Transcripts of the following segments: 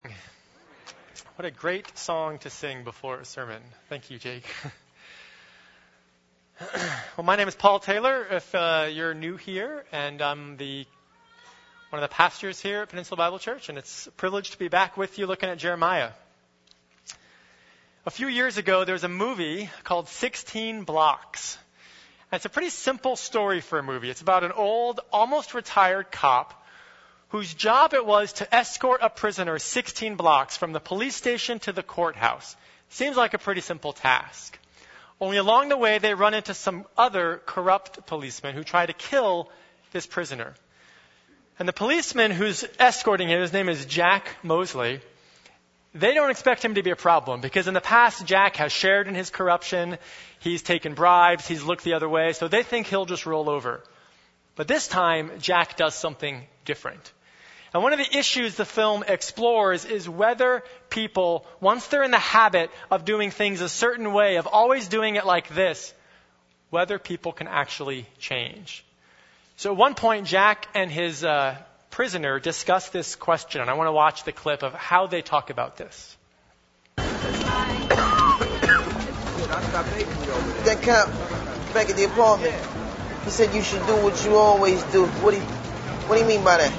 What a great song to sing before a sermon. Thank you, Jake. Well, my name is Paul Taylor, if you're new here, and I'm one of the pastors here at Peninsula Bible Church, and it's a privilege to be back with you looking at Jeremiah. A few years ago, there was a movie called 16 Blocks. And it's a pretty simple story for a movie. It's about an old, almost retired cop whose job it was to escort a prisoner 16 blocks from the police station to the courthouse. Seems like a pretty simple task. Only along the way, they run into some other corrupt policemen who try to kill this prisoner. And the policeman who's escorting him, his name is Jack Mosley, they don't expect him to be a problem because in the past, Jack has shared in his corruption. He's taken bribes. He's looked the other way. So they think he'll just roll over. But this time, Jack does something different. And one of the issues the film explores is whether people, once they're in the habit of doing things a certain way, of always doing it like this, whether people can actually change. So at one point, Jack and his prisoner discuss this question, and I want to watch the clip of how they talk about this. That cop back at the apartment, he said you should do what you always do. What do you mean by that?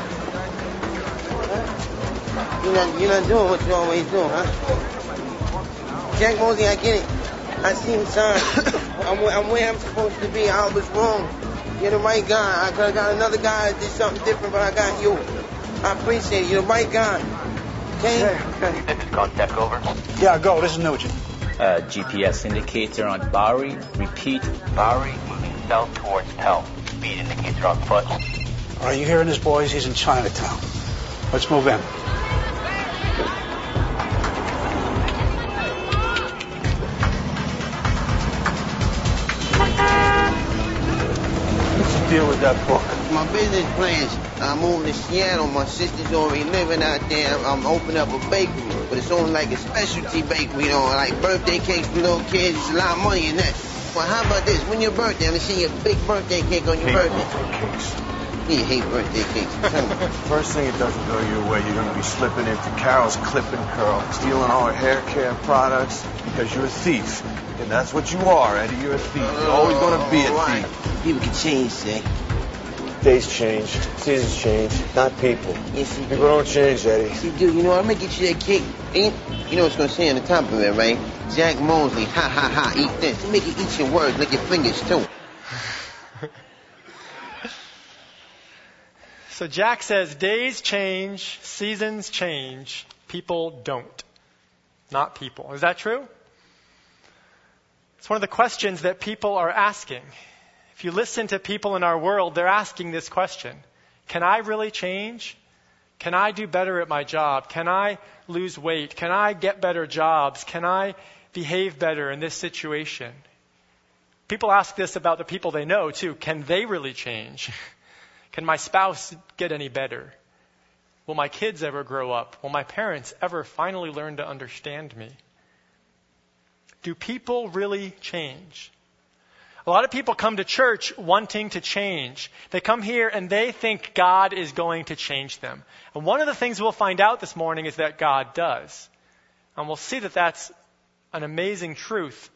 You're not doing what you always do, huh? Jack Mosley, I get it. I see him, son. I'm where I'm supposed to be. I was wrong. You're the right guy. I could have got another guy that did something different, but I got you. I appreciate it. You're the right guy. Okay? This is contact over. Yeah, go. This is Nugent. GPS indicator on Bowery. Repeat. Bowery moving south towards Pell. Speed indicator on foot. All right, you hearing this, boys? He's in Chinatown. Let's move in. What's the deal with that book? My business plans. I moved to Seattle. My sister's already living out there. I'm opening up a bakery, but it's only like a specialty bakery, like birthday cakes for little kids. It's a lot of money in that. Well, how about this? When your birthday, I'm gonna see a big birthday cake on your birthday. Cakes. You hate birthday cakes. First thing it doesn't go your way, you're going to be slipping into Carol's Clip and Curl, stealing all her hair care products because you're a thief. And that's what you are, Eddie. You're a thief. You're always going to be a thief. People can change, say. Days change, seasons change, not people. Yes, you do. People don't change, Eddie. Yes, you do. I'm going to get you that cake. You know what's going to say on the top of it, right? Jack Mosley, ha, ha, ha, eat this. You make it eat your words, like your fingers, too. So Jack says, days change, seasons change, people don't. Not people. Is that true? It's one of the questions that people are asking. If you listen to people in our world, they're asking this question. Can I really change? Can I do better at my job? Can I lose weight? Can I get better jobs? Can I behave better in this situation? People ask this about the people they know, too. Can they really change? Can my spouse get any better? Will my kids ever grow up? Will my parents ever finally learn to understand me? Do people really change? A lot of people come to church wanting to change. They come here and they think God is going to change them. And one of the things we'll find out this morning is that God does. And we'll see that that's an amazing truth.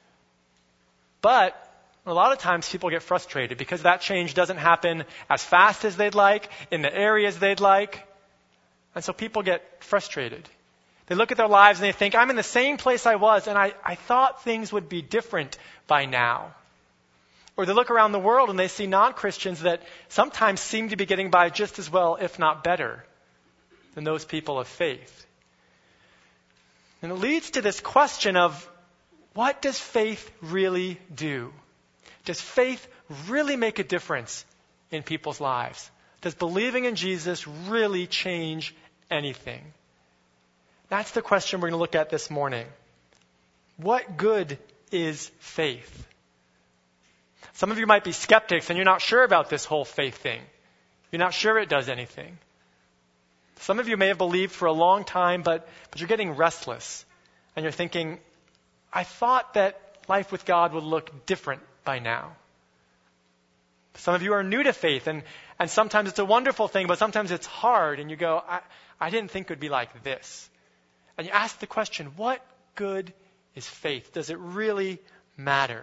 But a lot of times people get frustrated because that change doesn't happen as fast as they'd like, in the areas they'd like. And so people get frustrated. They look at their lives and they think, I'm in the same place I was, and I thought things would be different by now. Or they look around the world and they see non-Christians that sometimes seem to be getting by just as well, if not better, than those people of faith. And it leads to this question of, what does faith really do? Does faith really make a difference in people's lives? Does believing in Jesus really change anything? That's the question we're going to look at this morning. What good is faith? Some of you might be skeptics and you're not sure about this whole faith thing. You're not sure it does anything. Some of you may have believed for a long time, but you're getting restless. And you're thinking, I thought that life with God would look different by now. Some of you are new to faith, and And sometimes it's a wonderful thing, but sometimes it's hard. And you go, I didn't think it would be like this. And you ask the question, what good is faith? Does it really matter?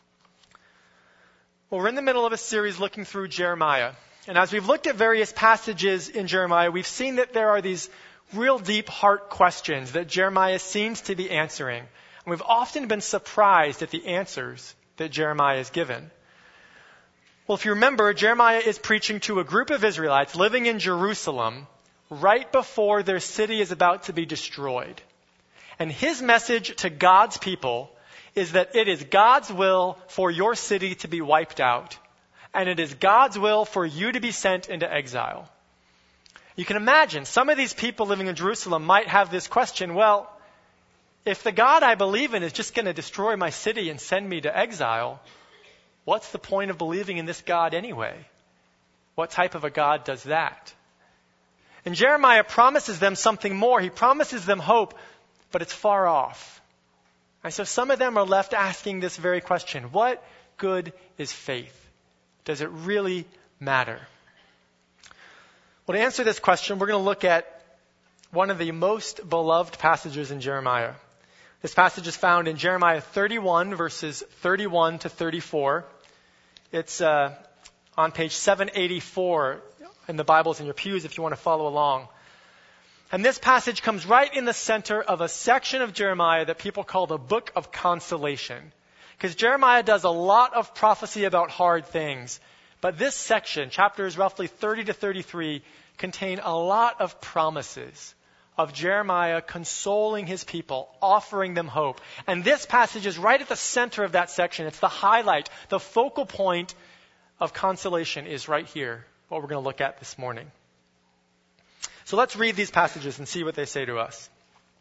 Well, we're in the middle of a series looking through Jeremiah. And as we've looked at various passages in Jeremiah, we've seen that there are these real deep heart questions that Jeremiah seems to be answering. And we've often been surprised at the answers that Jeremiah has given. Well, if you remember, Jeremiah is preaching to a group of Israelites living in Jerusalem right before their city is about to be destroyed. And his message to God's people is that it is God's will for your city to be wiped out. And it is God's will for you to be sent into exile. You can imagine some of these people living in Jerusalem might have this question, well, if the God I believe in is just going to destroy my city and send me to exile, what's the point of believing in this God anyway? What type of a God does that? And Jeremiah promises them something more. He promises them hope, but it's far off. And so some of them are left asking this very question. What good is faith? Does it really matter? Well, to answer this question, we're going to look at one of the most beloved passages in Jeremiah. This passage is found in Jeremiah 31, verses 31 to 34. It's on page 784 in the Bibles in your pews if you want to follow along. And this passage comes right in the center of a section of Jeremiah that people call the Book of Consolation. Because Jeremiah does a lot of prophecy about hard things. But this section, chapters roughly 30 to 33, contain a lot of promises of Jeremiah consoling his people, offering them hope. And this passage is right at the center of that section. It's the highlight, the focal point of consolation is right here, what we're going to look at this morning. So let's read these passages and see what they say to us.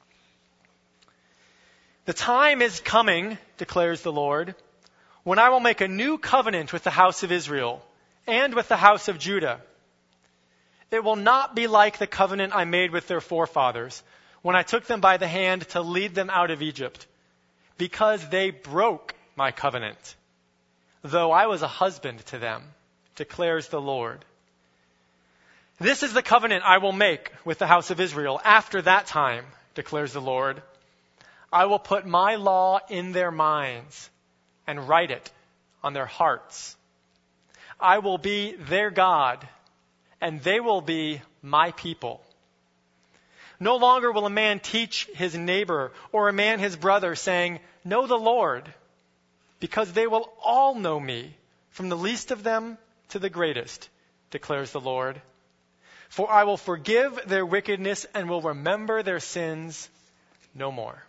The time is coming, declares the Lord, when I will make a new covenant with the house of Israel and with the house of Judah. It will not be like the covenant I made with their forefathers when I took them by the hand to lead them out of Egypt, because they broke my covenant, though I was a husband to them, declares the Lord. This is the covenant I will make with the house of Israel after that time, declares the Lord. I will put my law in their minds and write it on their hearts. I will be their God, and they will be my people. No longer will a man teach his neighbor or a man his brother, saying, know the Lord, because they will all know me, from the least of them to the greatest, declares the Lord. For I will forgive their wickedness and will remember their sins no more.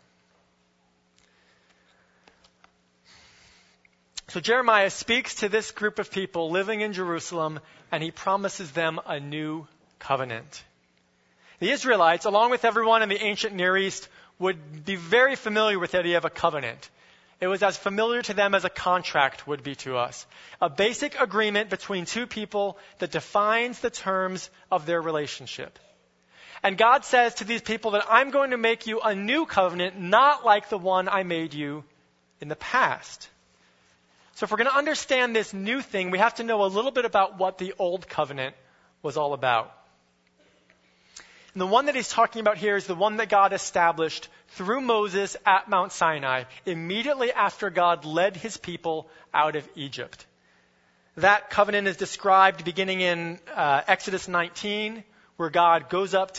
So Jeremiah speaks to this group of people living in Jerusalem, and he promises them a new covenant. The Israelites, along with everyone in the ancient Near East, would be very familiar with the idea of a covenant. It was as familiar to them as a contract would be to us. A basic agreement between two people that defines the terms of their relationship. And God says to these people that I'm going to make you a new covenant, not like the one I made you in the past. So if we're going to understand this new thing, we have to know a little bit about what the old covenant was all about. And the one that he's talking about here is the one that God established through Moses at Mount Sinai, immediately after God led his people out of Egypt. That covenant is described beginning in Exodus 19, where God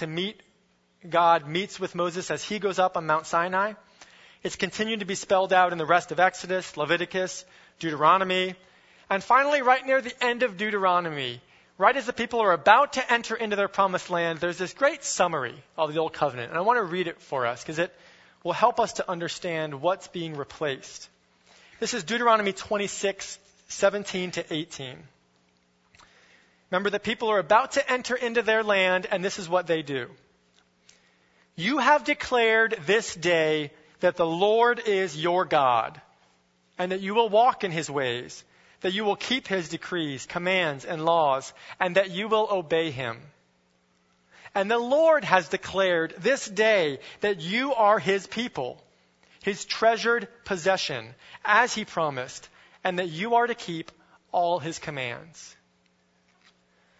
meets with Moses as he goes up on Mount Sinai. It's continued to be spelled out in the rest of Exodus, Leviticus, Deuteronomy. And finally, right near the end of Deuteronomy, right as the people are about to enter into their promised land, there's this great summary of the Old Covenant. And I want to read it for us because it will help us to understand what's being replaced. This is Deuteronomy 26, 17 to 18. Remember, the people are about to enter into their land, and this is what they do. You have declared this day that the Lord is your God, and that you will walk in his ways, that you will keep his decrees, commands, and laws, and that you will obey him. And the Lord has declared this day that you are his people, his treasured possession, as he promised, and that you are to keep all his commands.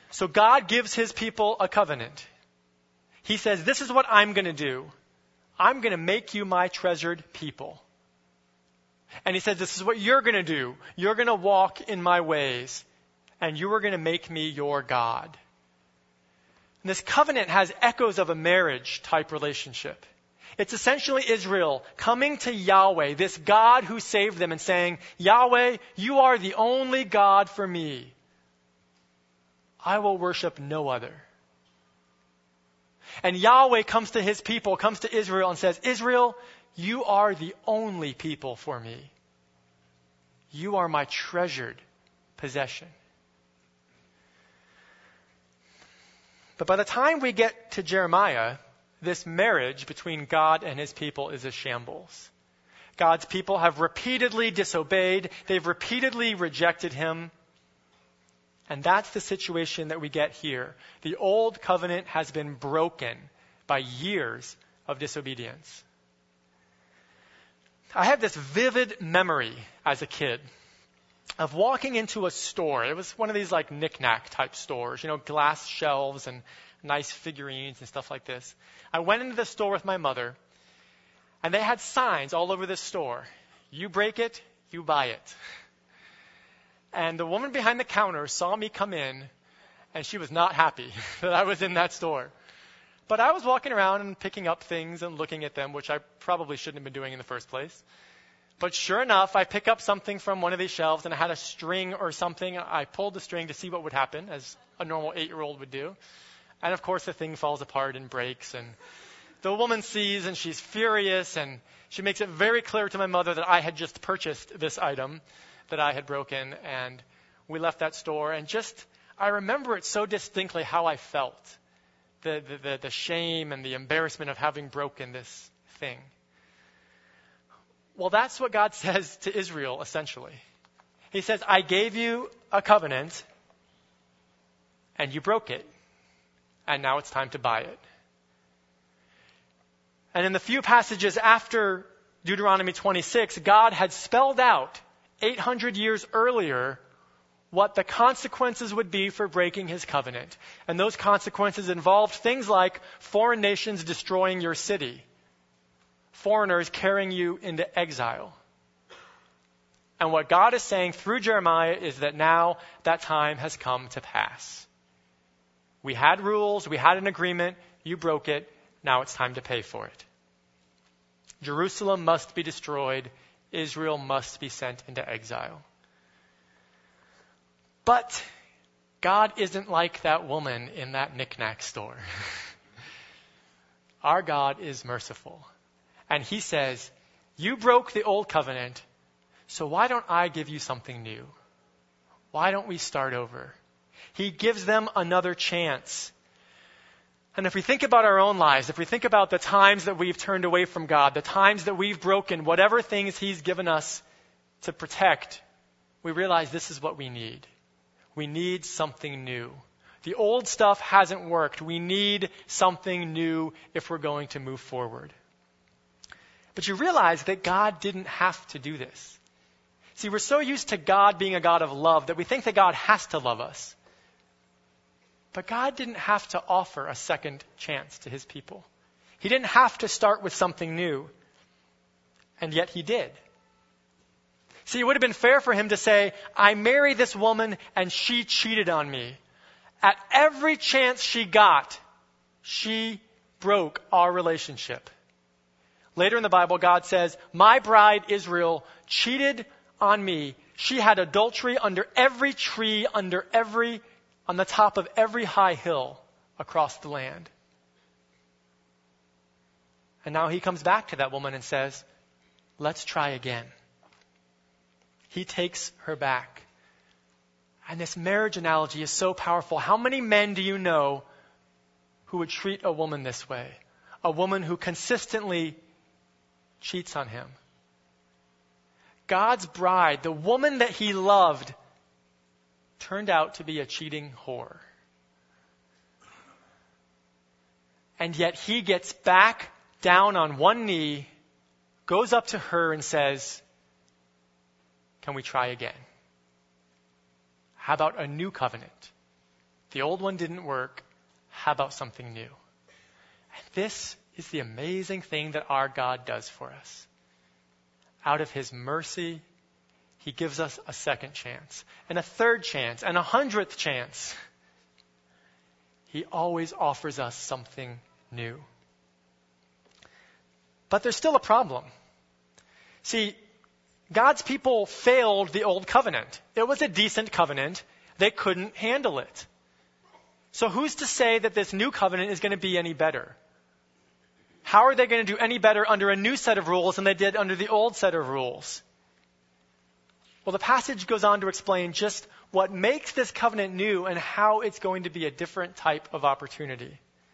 So God gives his people a covenant. He says, this is what I'm going to do. I'm going to make you my treasured people. And he says, this is what you're going to do. You're going to walk in my ways, and you are going to make me your God. And this covenant has echoes of a marriage type relationship. It's essentially Israel coming to Yahweh, this God who saved them, and saying, Yahweh, you are the only God for me. I will worship no other. And Yahweh comes to his people, comes to Israel and says, Israel, you are the only people for me. You are my treasured possession. But by the time we get to Jeremiah, this marriage between God and his people is a shambles. God's people have repeatedly disobeyed. They've repeatedly rejected him. And that's the situation that we get here. The old covenant has been broken by years of disobedience. I have this vivid memory as a kid of walking into a store. It was one of these like knick-knack type stores, glass shelves and nice figurines and stuff like this. I went into the store with my mother, and they had signs all over the store. You break it, you buy it. And the woman behind the counter saw me come in, and she was not happy that I was in that store. But I was walking around and picking up things and looking at them, which I probably shouldn't have been doing in the first place. But sure enough, I pick up something from one of these shelves, and I had a string or something. I pulled the string to see what would happen, as a normal 8-year-old would do. And of course, the thing falls apart and breaks. And the woman sees, and she's furious, and she makes it very clear to my mother that I had just purchased this item that I had broken. And we left that store, and I remember it so distinctly how I felt. The shame and the embarrassment of having broken this thing. Well, that's what God says to Israel, essentially. He says, I gave you a covenant, and you broke it, and now it's time to buy it. And in the few passages after Deuteronomy 26, God had spelled out 800 years earlier what the consequences would be for breaking his covenant. And those consequences involved things like foreign nations destroying your city, foreigners carrying you into exile. And what God is saying through Jeremiah is that now that time has come to pass. We had rules, we had an agreement, you broke it, now it's time to pay for it. Jerusalem must be destroyed, Israel must be sent into exile. But God isn't like that woman in that knick-knack store. Our God is merciful. And he says, you broke the old covenant, so why don't I give you something new? Why don't we start over? He gives them another chance. And if we think about our own lives, if we think about the times that we've turned away from God, the times that we've broken whatever things he's given us to protect, we realize this is what we need. We need something new. The old stuff hasn't worked. We need something new if we're going to move forward. But you realize that God didn't have to do this. See, we're so used to God being a God of love that we think that God has to love us. But God didn't have to offer a second chance to his people. He didn't have to start with something new. And yet he did. See, it would have been fair for him to say, I married this woman and she cheated on me. At every chance she got, she broke our relationship. Later in the Bible, God says, my bride Israel cheated on me. She had adultery under every tree, on the top of every high hill across the land. And now he comes back to that woman and says, let's try again. He takes her back. And this marriage analogy is so powerful. How many men do you know who would treat a woman this way? A woman who consistently cheats on him. God's bride, the woman that he loved, turned out to be a cheating whore. And yet he gets back down on one knee, goes up to her and says, can we try again? How about a new covenant? The old one didn't work. How about something new? And this is the amazing thing that our God does for us. Out of his mercy, he gives us a second chance, and a third chance, and 100th chance. He always offers us something new. But there's still a problem. See, God's people failed the old covenant. It was a decent covenant. They couldn't handle it. So who's to say that this new covenant is going to be any better? How are they going to do any better under a new set of rules than they did under the old set of rules? Well, the passage goes on to explain just what makes this covenant new and how it's going to be a different type of opportunity.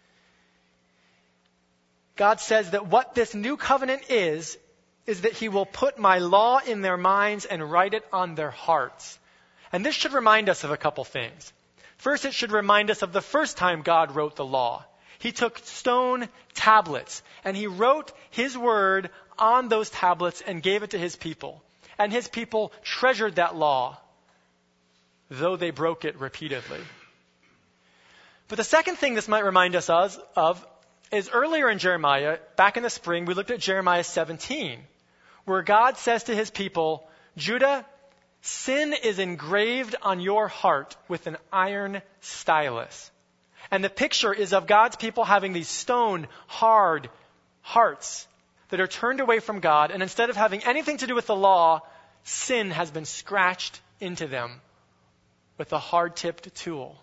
God says that what this new covenant is that he will put my law in their minds and write it on their hearts. And this should remind us of a couple things. First, it should remind us of the first time God wrote the law. He took stone tablets and he wrote his word on those tablets and gave it to his people. And his people treasured that law, though they broke it repeatedly. But the second thing this might remind us of is earlier in Jeremiah, back in the spring, we looked at Jeremiah 17, where God says to his people, Judah, sin is engraved on your heart with an iron stylus. And the picture is of God's people having these stone, hard hearts that are turned away from God. And instead of having anything to do with the law, sin has been scratched into them with a hard-tipped tool.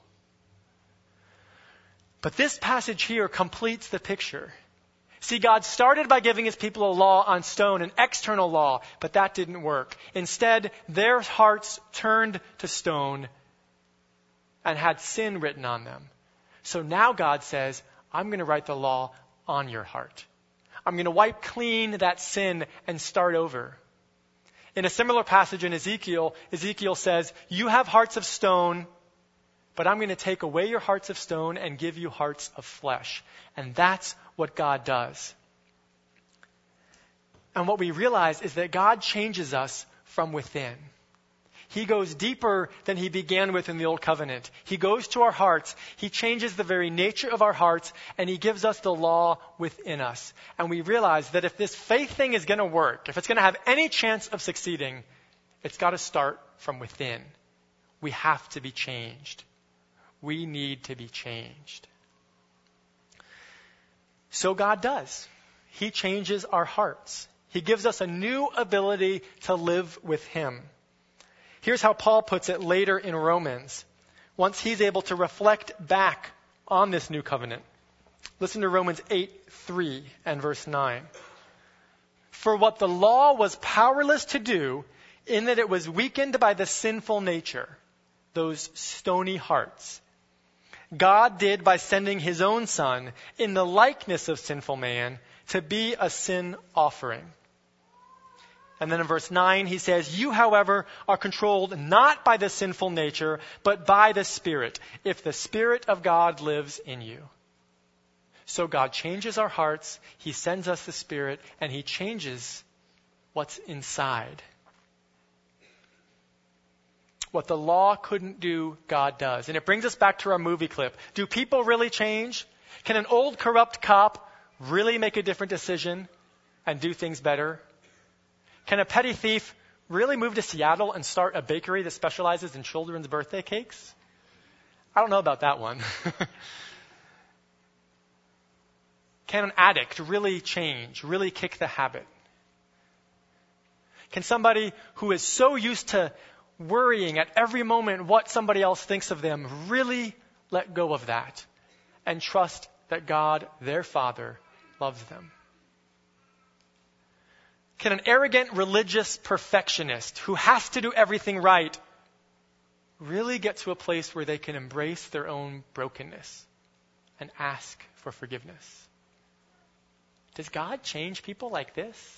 But this passage here completes the picture. See, God started by giving his people a law on stone, an external law, but that didn't work. Instead, their hearts turned to stone and had sin written on them. So now God says, I'm going to write the law on your heart. I'm going to wipe clean that sin and start over. In a similar passage in Ezekiel says, you have hearts of stone, but I'm going to take away your hearts of stone and give you hearts of flesh. And that's what God does. And what we realize is that God changes us from within. He goes deeper than he began with in the old covenant. He goes to our hearts. He changes the very nature of our hearts, and he gives us the law within us. And we realize that if this faith thing is going to work, if it's going to have any chance of succeeding, it's got to start from within. We have to be changed. We need to be changed. So God does. He changes our hearts. He gives us a new ability to live with him. Here's how Paul puts it later in Romans, once he's able to reflect back on this new covenant. Listen to Romans 8:3 and verse 9. For what the law was powerless to do, in that it was weakened by the sinful nature, those stony hearts, God did by sending his own Son in the likeness of sinful man to be a sin offering. And then in verse 9, he says, you, however, are controlled not by the sinful nature, but by the Spirit, if the Spirit of God lives in you. So God changes our hearts, he sends us the Spirit, and he changes what's inside. What the law couldn't do, God does. And it brings us back to our movie clip. Do people really change? Can an old corrupt cop really make a different decision and do things better? Can a petty thief really move to Seattle and start a bakery that specializes in children's birthday cakes? I don't know about that one. Can an addict really change, really kick the habit? Can somebody who is so used to worrying at every moment what somebody else thinks of them really let go of that and trust that God, their Father, loves them? Can an arrogant religious perfectionist who has to do everything right really get to a place where they can embrace their own brokenness and ask for forgiveness? Does God change people like this?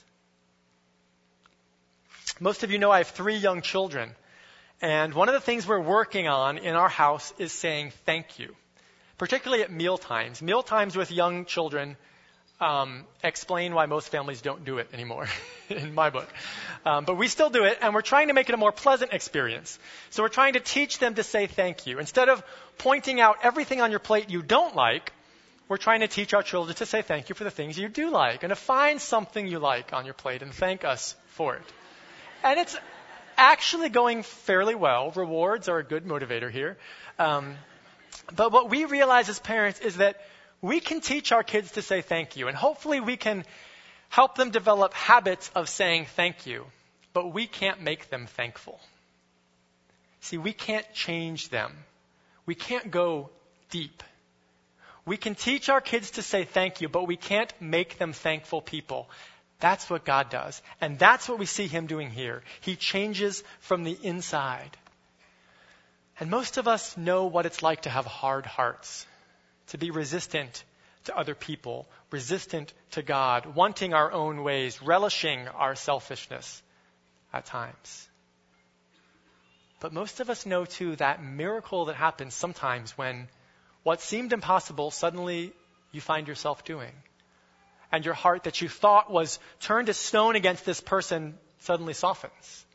Most of you know I have 3 young children. And one of the things we're working on in our house is saying thank you, particularly at meal times. Meal times with young children explain why most families don't do it anymore in my book. But we still do it, and we're trying to make it a more pleasant experience. So we're trying to teach them to say thank you. Instead of pointing out everything on your plate you don't like, we're trying to teach our children to say thank you for the things you do like, and to find something you like on your plate and thank us for it. And it's actually going fairly well. Rewards are a good motivator here. But what we realize as parents is that we can teach our kids to say thank you, and hopefully we can help them develop habits of saying thank you, but we can't make them thankful. See, we can't change them. We can't go deep. We can teach our kids to say thank you, but we can't make them thankful people. That's what God does, and that's what we see him doing here. He changes from the inside. And most of us know what it's like to have hard hearts, to be resistant to other people, resistant to God, wanting our own ways, relishing our selfishness at times. But most of us know, too, that miracle that happens sometimes when what seemed impossible, suddenly you find yourself doing. And your heart that you thought was turned to stone against this person suddenly softens.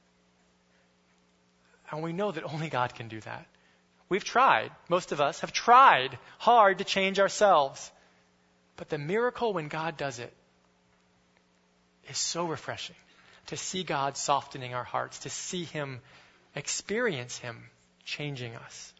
And we know that only God can do that. We've tried, most of us have tried hard to change ourselves. But the miracle when God does it is so refreshing. To see God softening our hearts, to see him, experience him changing us.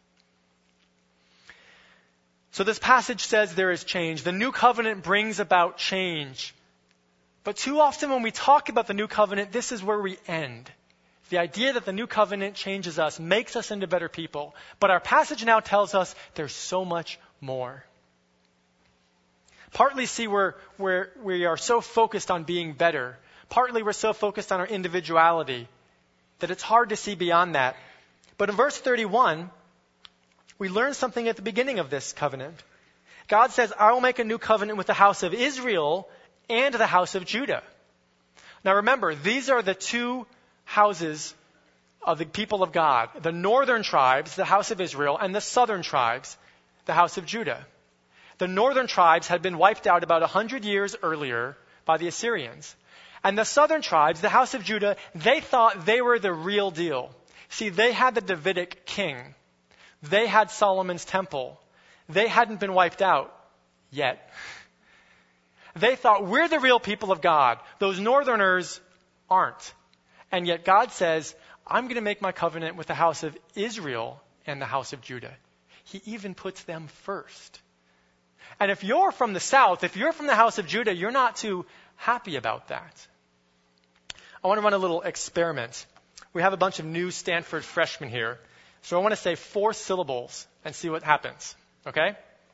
So this passage says there is change. The new covenant brings about change. But too often when we talk about the new covenant, this is where we end. The idea that the new covenant changes us, makes us into better people. But our passage now tells us there's so much more. Partly, see, we are so focused on being better. Partly we're so focused on our individuality that it's hard to see beyond that. But in verse 31, we learn something at the beginning of this covenant. God says, I will make a new covenant with the house of Israel and the house of Judah. Now remember, these are the two houses of the people of God. The northern tribes, the house of Israel, and the southern tribes, the house of Judah. The northern tribes had been wiped out about 100 years earlier by the Assyrians. And the southern tribes, the house of Judah, they thought they were the real deal. See, they had the Davidic king. They had Solomon's temple. They hadn't been wiped out yet. They thought, we're the real people of God. Those northerners aren't. And yet God says, I'm going to make my covenant with the house of Israel and the house of Judah. He even puts them first. And if you're from the south, if you're from the house of Judah, you're not too happy about that. I want to run a little experiment. We have a bunch of new Stanford freshmen here. So I want to say 4 syllables and see what happens. Okay?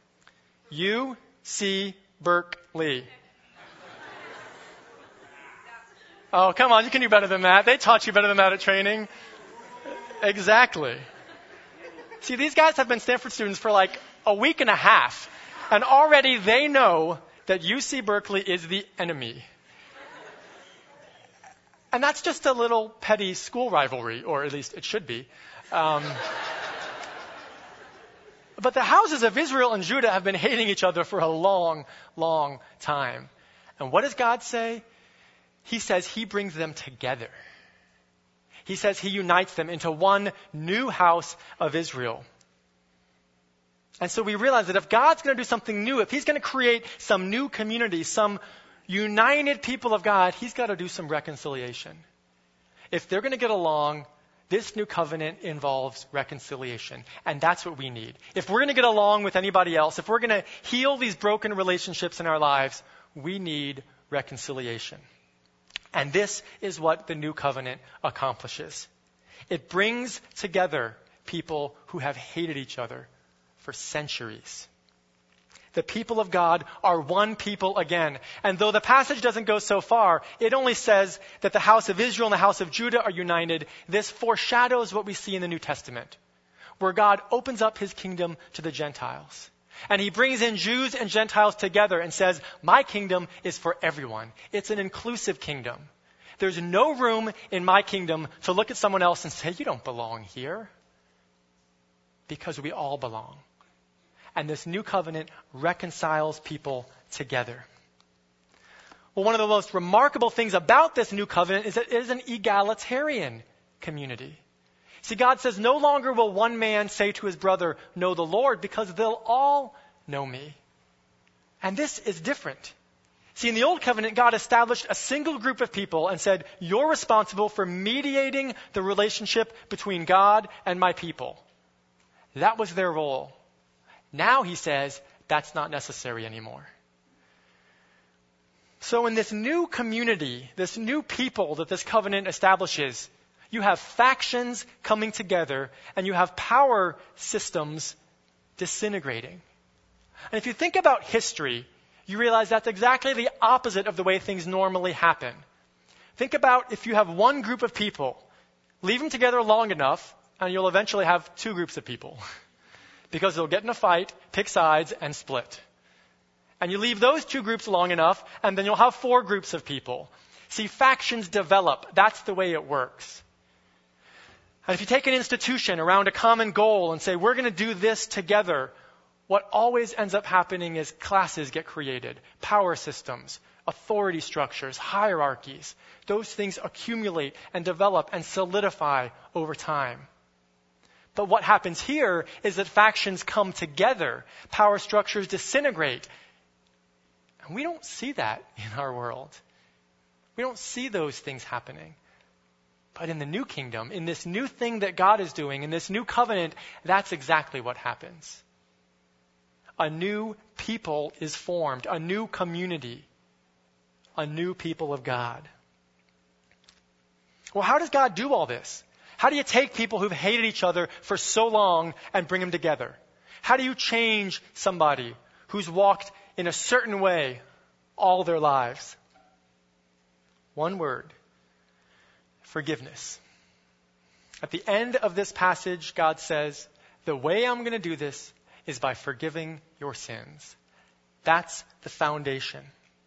UC Berkeley. Oh, come on, you can do better than that. They taught you better than that at training. Exactly. See, these guys have been Stanford students for like a week and a half, and already they know that UC Berkeley is the enemy. And that's just a little petty school rivalry, or at least it should be. But the houses of Israel and Judah have been hating each other for a long, long time. And what does God say? He says he brings them together. He says he unites them into one new house of Israel. And so we realize that if God's going to do something new, if he's going to create some new community, some united people of God, he's got to do some reconciliation. If they're going to get along, this new covenant involves reconciliation. And that's what we need. If we're going to get along with anybody else, if we're going to heal these broken relationships in our lives, we need reconciliation. And this is what the new covenant accomplishes. It brings together people who have hated each other for centuries. The people of God are one people again. And though the passage doesn't go so far, it only says that the house of Israel and the house of Judah are united. This foreshadows what we see in the New Testament, where God opens up his kingdom to the Gentiles. And he brings in Jews and Gentiles together and says, my kingdom is for everyone. It's an inclusive kingdom. There's no room in my kingdom to look at someone else and say, you don't belong here. Because we all belong. And this new covenant reconciles people together. Well, one of the most remarkable things about this new covenant is that it is an egalitarian community. See, God says, no longer will one man say to his brother, know the Lord, because they'll all know me. And this is different. See, in the Old Covenant, God established a single group of people and said, you're responsible for mediating the relationship between God and my people. That was their role. Now he says, that's not necessary anymore. So in this new community, this new people that this covenant establishes, you have factions coming together and you have power systems disintegrating. And if you think about history, you realize that's exactly the opposite of the way things normally happen. Think about if you have one group of people, leave them together long enough, and you'll eventually have two groups of people. Because they'll get in a fight, pick sides, and split. And you leave those two groups long enough, and then you'll have four groups of people. See, factions develop. That's the way it works. And if you take an institution around a common goal and say, we're going to do this together, what always ends up happening is classes get created, power systems, authority structures, hierarchies. Those things accumulate and develop and solidify over time. But what happens here is that factions come together, power structures disintegrate. And we don't see that in our world. We don't see those things happening. But in the new kingdom, in this new thing that God is doing, in this new covenant, that's exactly what happens. A new people is formed, a new community, a new people of God. Well, how does God do all this? How do you take people who've hated each other for so long and bring them together? How do you change somebody who's walked in a certain way all their lives? One word: forgiveness. At the end of this passage, God says, the way I'm going to do this is by forgiving your sins. That's the foundation.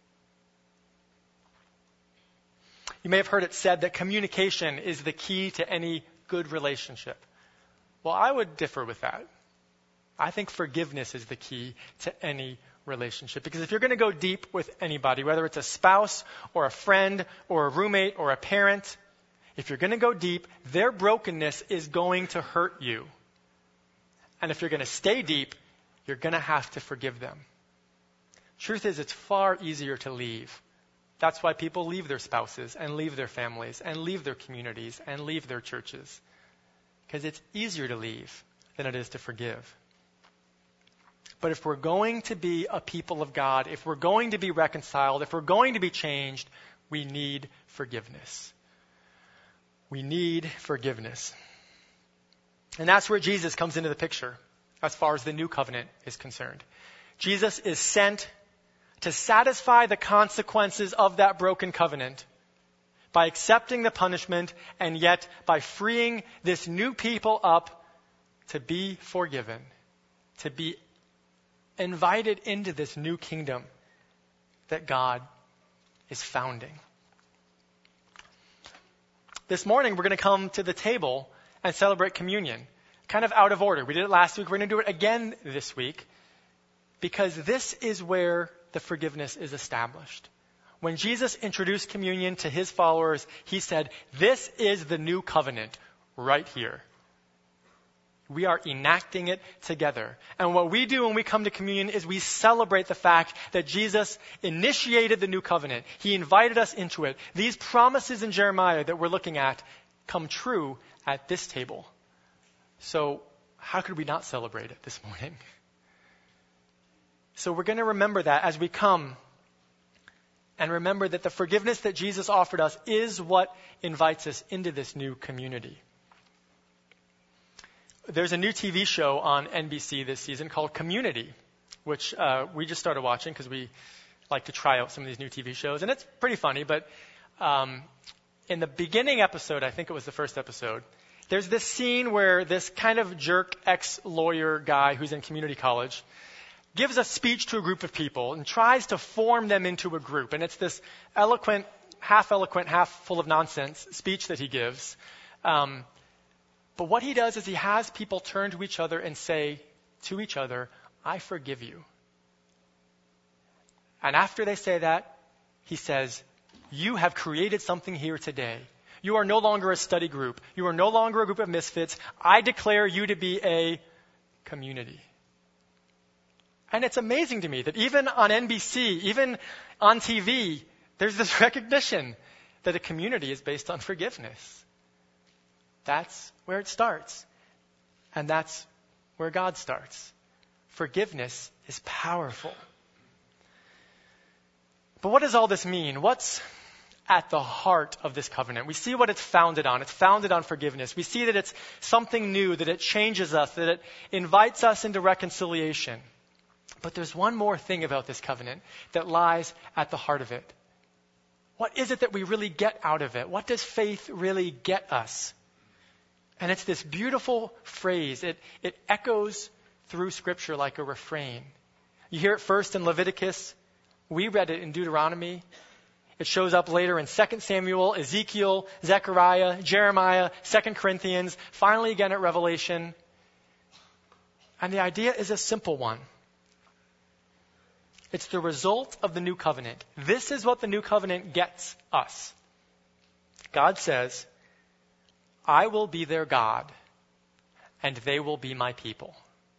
You may have heard it said that communication is the key to any good relationship. Well, I would differ with that. I think forgiveness is the key to any relationship. Because if you're going to go deep with anybody, whether it's a spouse or a friend or a roommate or a parent, if you're going to go deep, their brokenness is going to hurt you. And if you're going to stay deep, you're going to have to forgive them. Truth is, it's far easier to leave. That's why people leave their spouses and leave their families and leave their communities and leave their churches. Because it's easier to leave than it is to forgive. But if we're going to be a people of God, if we're going to be reconciled, if we're going to be changed, we need forgiveness. We need forgiveness. And that's where Jesus comes into the picture as far as the new covenant is concerned. Jesus is sent to satisfy the consequences of that broken covenant by accepting the punishment and yet by freeing this new people up to be forgiven, to be invited into this new kingdom that God is founding. This morning we're going to come to the table and celebrate communion, kind of out of order. We did it last week. We're going to do it again this week because this is where the forgiveness is established. When Jesus introduced communion to his followers, he said, this is the new covenant right here. We are enacting it together. And what we do when we come to communion is we celebrate the fact that Jesus initiated the new covenant. He invited us into it. These promises in Jeremiah that we're looking at come true at this table. So how could we not celebrate it this morning? So we're going to remember that as we come and remember that the forgiveness that Jesus offered us is what invites us into this new community. There's a new TV show on NBC this season called Community, which we just started watching because we like to try out some of these new TV shows. And it's pretty funny, but in the beginning episode, I think it was the first episode, there's this scene where this kind of jerk ex-lawyer guy who's in community college gives a speech to a group of people and tries to form them into a group. And it's this eloquent, half full of nonsense speech that he gives. But what he does is he has people turn to each other and say to each other, I forgive you. And after they say that, He says, you have created something here today. You are no longer a study group. You are no longer a group of misfits. I declare you to be a community. And it's amazing to me that even on NBC, even on TV, there's this recognition that a community is based on forgiveness. That's where it starts. And that's where God starts. Forgiveness is powerful. But what does all this mean? What's at the heart of this covenant? We see what it's founded on. It's founded on forgiveness. We see that it's something new, that it changes us, that it invites us into reconciliation. But there's one more thing about this covenant that lies at the heart of it. What is it that we really get out of it? What does faith really get us? And it's this beautiful phrase. It echoes through Scripture like a refrain. You hear it first in Leviticus. We read it in Deuteronomy. It shows up later in 2 Samuel, Ezekiel, Zechariah, Jeremiah, 2 Corinthians, finally again at Revelation. And the idea is a simple one. It's the result of the new covenant. This is what the new covenant gets us. God says, I will be their God, and they will be my people.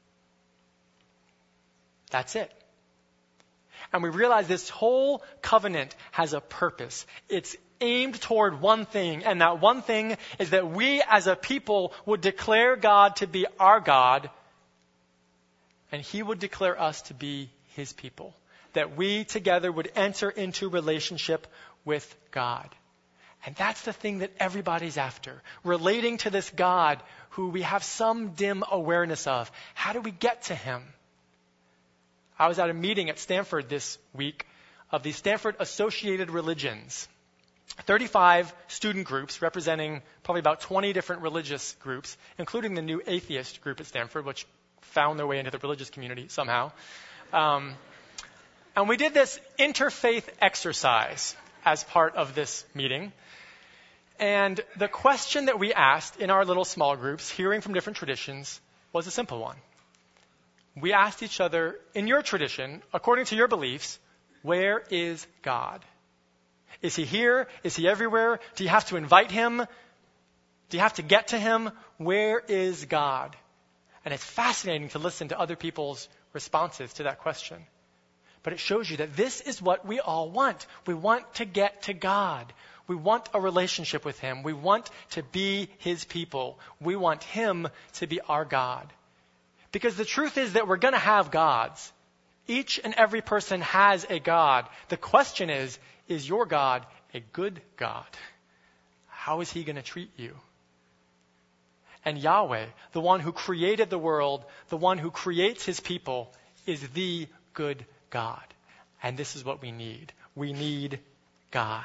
That's it. And we realize this whole covenant has a purpose. It's aimed toward one thing, and that one thing is that we as a people would declare God to be our God, and He would declare us to be His people. That we together would enter into relationship with God. And that's the thing that everybody's after. Relating to this God who we have some dim awareness of. How do we get to Him? I was at a meeting at Stanford this week of the Stanford Associated Religions. 35 student groups representing probably about 20 different religious groups, including the new atheist group at Stanford, which found their way into the religious community somehow. And we did this interfaith exercise as part of this meeting. And the question that we asked in our little small groups, hearing from different traditions, was a simple one. We asked each other, in your tradition, according to your beliefs, where is God? Is He here? Is He everywhere? Do you have to invite Him? Do you have to get to Him? Where is God? And it's fascinating to listen to other people's responses to that question. But it shows you that this is what we all want. We want to get to God. We want a relationship with Him. We want to be His people. We want Him to be our God. Because the truth is that we're going to have gods. Each and every person has a God. The question is your God a good God? How is He going to treat you? And Yahweh, the one who created the world, the one who creates His people, is the good God. And this is what we need. We need God.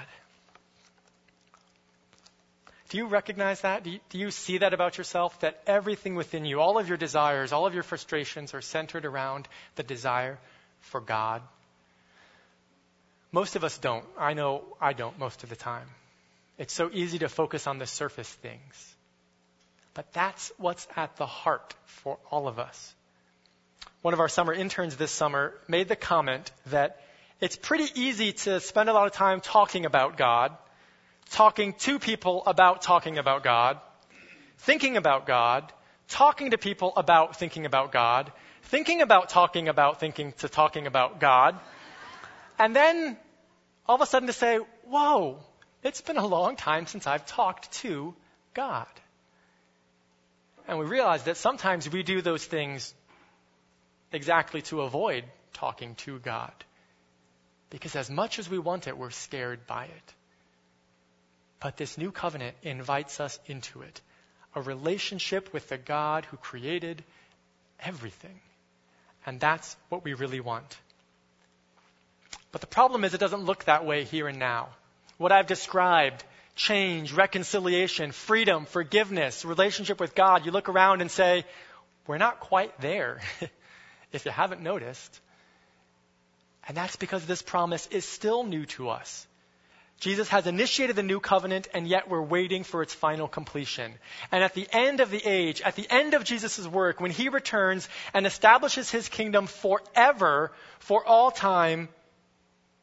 Do you recognize that? Do you see that about yourself? That everything within you, all of your desires, all of your frustrations are centered around the desire for God? Most of us don't. I know I don't most of the time. It's so easy to focus on the surface things. But that's what's at the heart for all of us. One of our summer interns this summer made the comment that it's pretty easy to spend a lot of time talking about God, talking to people about talking about God, thinking about God, talking to people about thinking about God, thinking about talking about thinking to talking about God, and then all of a sudden to say, whoa, it's been a long time since I've talked to God. And we realize that sometimes we do those things exactly to avoid talking to God. Because as much as we want it, we're scared by it. But this new covenant invites us into it. A relationship with the God who created everything. And that's what we really want. But the problem is it doesn't look that way here and now. What I've described, change, reconciliation, freedom, forgiveness, relationship with God, you look around and say, we're not quite there, if you haven't noticed. And that's because this promise is still new to us. Jesus has initiated the new covenant, and yet we're waiting for its final completion. And at the end of the age, at the end of Jesus' work, when He returns and establishes His kingdom forever, for all time,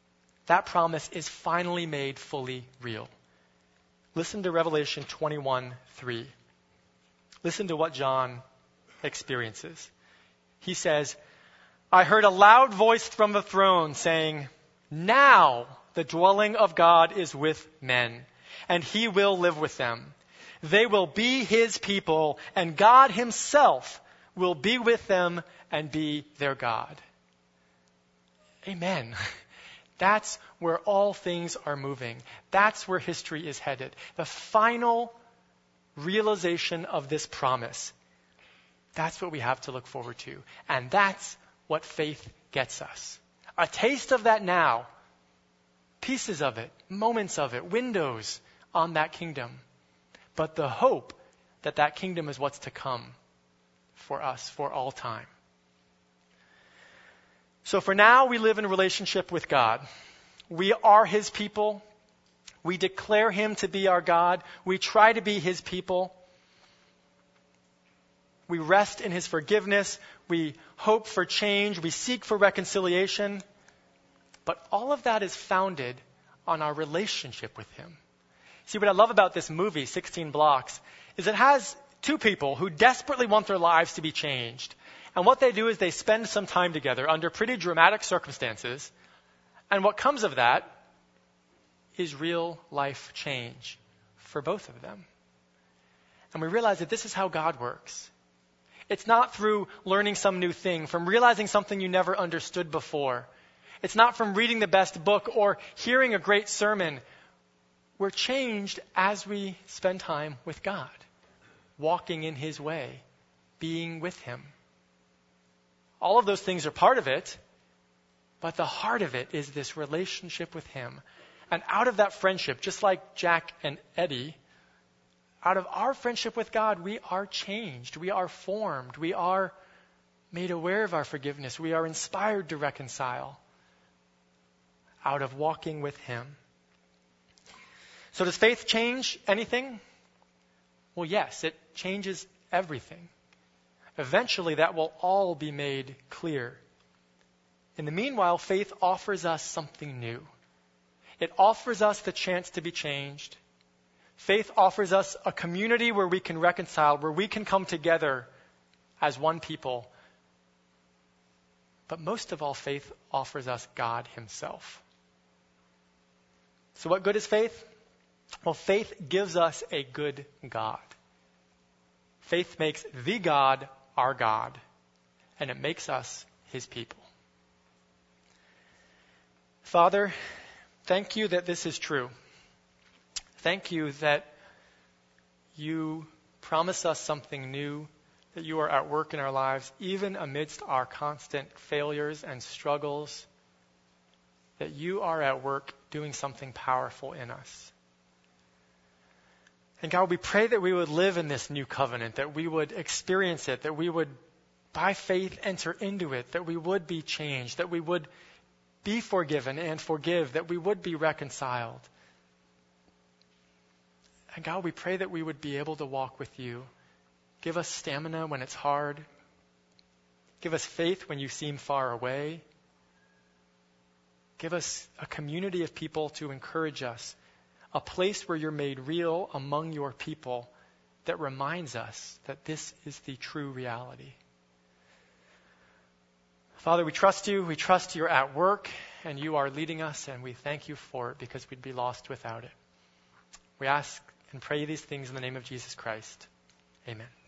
that promise is finally made fully real. Listen to Revelation 21:3. Listen to what John experiences. He says, I heard a loud voice from the throne saying, now the dwelling of God is with men, and he will live with them. They will be his people, and God himself will be with them and be their God. Amen. That's where all things are moving. That's where history is headed. The final realization of this promise. That's what we have to look forward to. And that's what faith gets us. A taste of that now. Pieces of it, moments of it, windows on that kingdom. But the hope that that kingdom is what's to come for us for all time. So for now, we live in a relationship with God. We are his people. We declare him to be our God. We try to be his people. We rest in his forgiveness. We hope for change. We seek for reconciliation. But all of that is founded on our relationship with him. See, what I love about this movie, 16 Blocks, is it has two people who desperately want their lives to be changed. And what they do is they spend some time together under pretty dramatic circumstances. And what comes of that is real life change for both of them. And we realize that this is how God works. It's not through learning some new thing, from realizing something you never understood before. It's not from reading the best book or hearing a great sermon. We're changed as we spend time with God, walking in his way, being with him. All of those things are part of it, but the heart of it is this relationship with him. And out of that friendship, just like Jack and Eddie, out of our friendship with God, we are changed. We are formed. We are made aware of our forgiveness. We are inspired to reconcile out of walking with him. So does faith change anything? Well, yes, it changes everything. Eventually, that will all be made clear. In the meanwhile, faith offers us something new. It offers us the chance to be changed. Faith offers us a community where we can reconcile, where we can come together as one people. But most of all, faith offers us God himself. So what good is faith? Well, faith gives us a good God. Faith makes the God our God, and it makes us his people. Father, thank you that this is true. Thank you that you promise us something new, that you are at work in our lives, even amidst our constant failures and struggles, that you are at work doing something powerful in us. And God, we pray that we would live in this new covenant, that we would experience it, that we would, by faith, enter into it, that we would be changed, that we would be forgiven and forgive, that we would be reconciled. And God, we pray that we would be able to walk with you. Give us stamina when it's hard. Give us faith when you seem far away. Give us a community of people to encourage us. A place where you're made real among your people that reminds us that this is the true reality. Father, we trust you. We trust you're at work and you are leading us, and we thank you for it because we'd be lost without it. We ask and pray these things in the name of Jesus Christ. Amen.